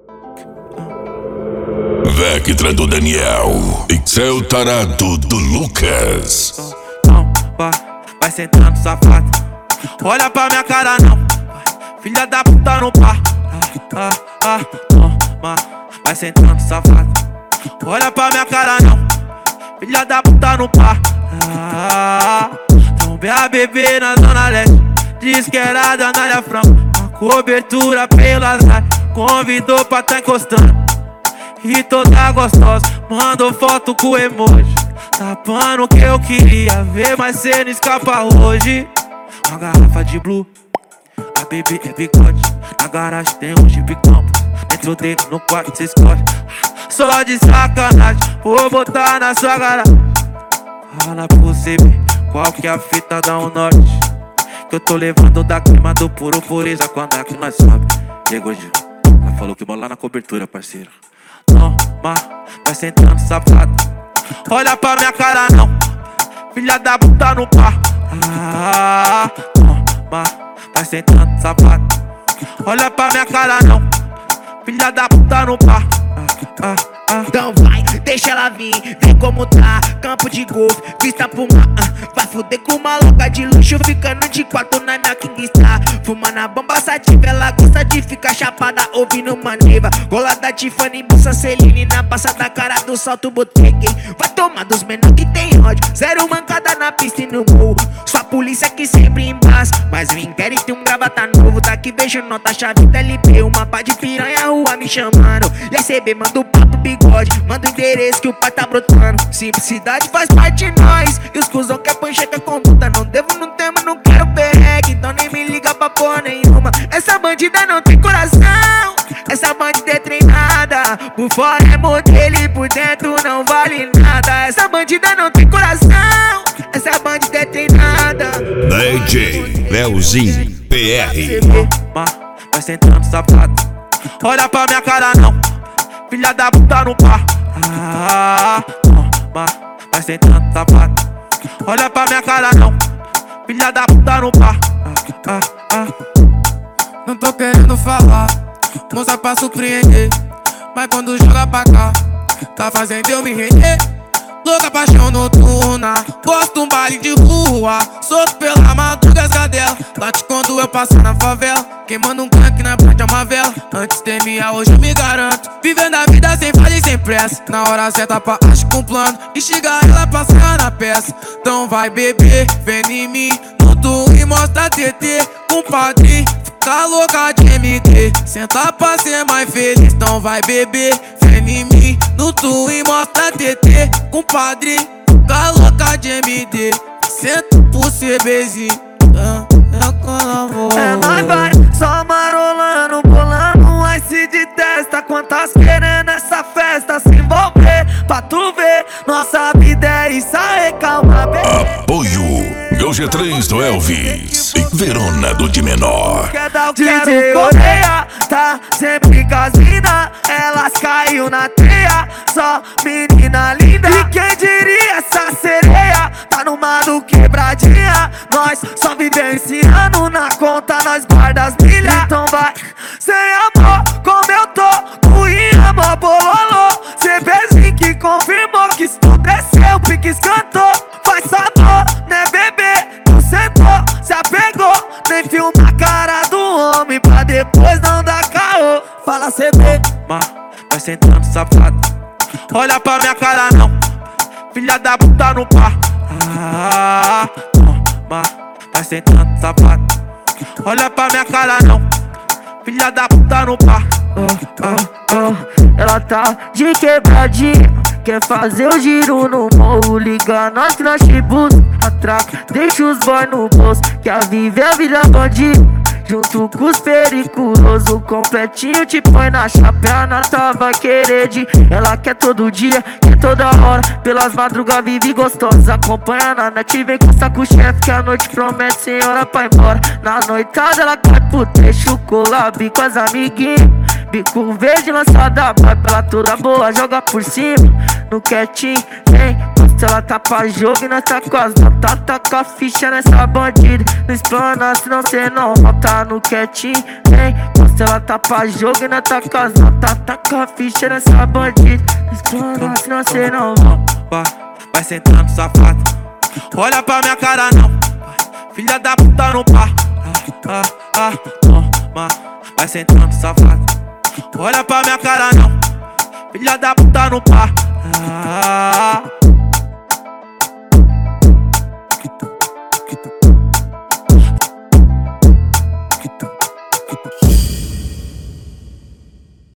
Vectra do Daniel e seu tarado do Lucas. Não, vai sentando safado. Olha pra minha cara não, filha da puta no par. Vai sentando safado. Olha pra minha cara não, filha da puta no par. Trombei a bebê na zona leste, diz que era da Anália Franco. A cobertura pelas áreas, convidou pra tá encostando. E toda gostosa, mandou foto com emoji, tapando o que eu queria ver, mas cê não escapa hoje. Uma garrafa de blue, a bebê é bigode. Na garagem tem um Jeep Campos, dentro dele no quarto cê escolhe. Só de sacanagem, vou botar na sua garagem. Fala pra você ver qual que é a fita da norte, que eu tô levando da clima do puro pureza. Quando é que nós sobe, chegou Gil, ela falou que bola na cobertura, parceiro. Toma, vai sentando safado. Olha pra minha cara não, filha da puta no par. Toma, vai sentando safado. Olha pra minha cara não, filha da puta no par. Então vai, deixa ela vir, vem como tá. Campo de golfe, vista pro mar. Vai fuder com uma louca de luxo, ficando de quatro na minha King Star. Fumando a bomba sativa, ela gosta de ficar chapada ouvindo Maneva. Golada Tiffany, bolsa Celine, na passa da cara do salto botequim. Vai tomar dos menor que tem ódio, zero mancada na pista e no morro. Sua polícia que sempre embaça, mas o inquérito um gravata novo. Daqui vejo nota, chave da LP, uma pá de piranha, rua me chamando. E RCB manda o papo bigode, manda o endereço que o pai tá brotando. Simplicidade faz parte de nós, e os cuzão quer pancheca com puta. Não devo, não temo, não quero perreque, então nem me liga pra porra nenhuma. Essa bandida não tem coração, essa bandida é treinada. Por fora é modelo e por dentro não vale nada. Essa bandida não tem coração, essa bandida é treinada. DJ Leozinho PR. Vai sentando safado. Olha pra minha cara não, filha da puta no par. Toma, vai sentando safado. Olha pra minha cara não, filha da puta no par. Não tô querendo falar, moça pra surpreender, mas quando joga pra cá, tá fazendo eu me render. Louca paixão noturna, gosto um baile de rua, solto pela madruga as cadela, late quando eu passo na favela, queimando um crack na frente é uma vela. Antes temia, hoje eu me garanto, vivendo a vida sem falha e sem pressa. Na hora certa pra acho com plano, instigar ela pra sair na peça. Então vai beber, vem em mim, no tu e mostra TT, compadre. Fica louca de MD, senta pra ser mais feliz. Então vai beber, vem em mim, no tu e mostra TT, compadre. Fica louca de MD, senta pro CBzinho. É nóis vai, só marolando, bolando um ice de testa. Quantas querendo essa festa se envolver, pra tu ver, nossa vida é isso aí, calma bem. Apoio Meu G3 do Elvis e Verona do de menor. Quer dar o DJ Correia, tá sempre casina, elas caiu na teia, só menina linda. E quem diria essa sereia, tá numa do quebradinha. Nós só vivenciando, na conta nós guarda as milhas. Então vai, sem amor, como eu tô, tu e amor bololô. CBzinho que confirmou que isso tudo é seu, pique escantou. Faz sabor, né bebê, tu sentou, se apegou. Nem filma a cara do homem pra depois não dar caô. Fala CB, vai sentando safado. Olha pra minha cara não, filha da puta no par. Toma, vai sentando safado. Olha pra minha cara não, filha da puta no par. Ela tá de quebradinha, quer fazer o giro no morro. Liga nós flashbus, atraca, deixa os boy no bolso. Quer viver a vida bandido, junto com os periculosos. Completinho te põe na chapa, a nata vai querer de. Ela quer todo dia, quer toda hora, pelas madrugas vive gostosa. Acompanha na net, vem conversar com o chefe, que a noite promete sem hora pra ir embora. Na noitada ela cai pro trecho, collab com as amiguinhas. Bico verde lançada, vai pela toda boa, joga por cima. No quietinho, vem, Posta ela tá pra jogo e nós tá com as notas. Taca a ficha nessa bandida. Não explana senão cê não volta no quietinho, hein? Posta ela tá pra jogo e nós tá com as notas. Taca a ficha nessa bandida. Não explana senão cê não volta. Vai sentando safado. Olha pra minha cara não. Filha da puta no par. Toma. Vai sentando safado. Olha pra minha cara não. Filha da puta no par.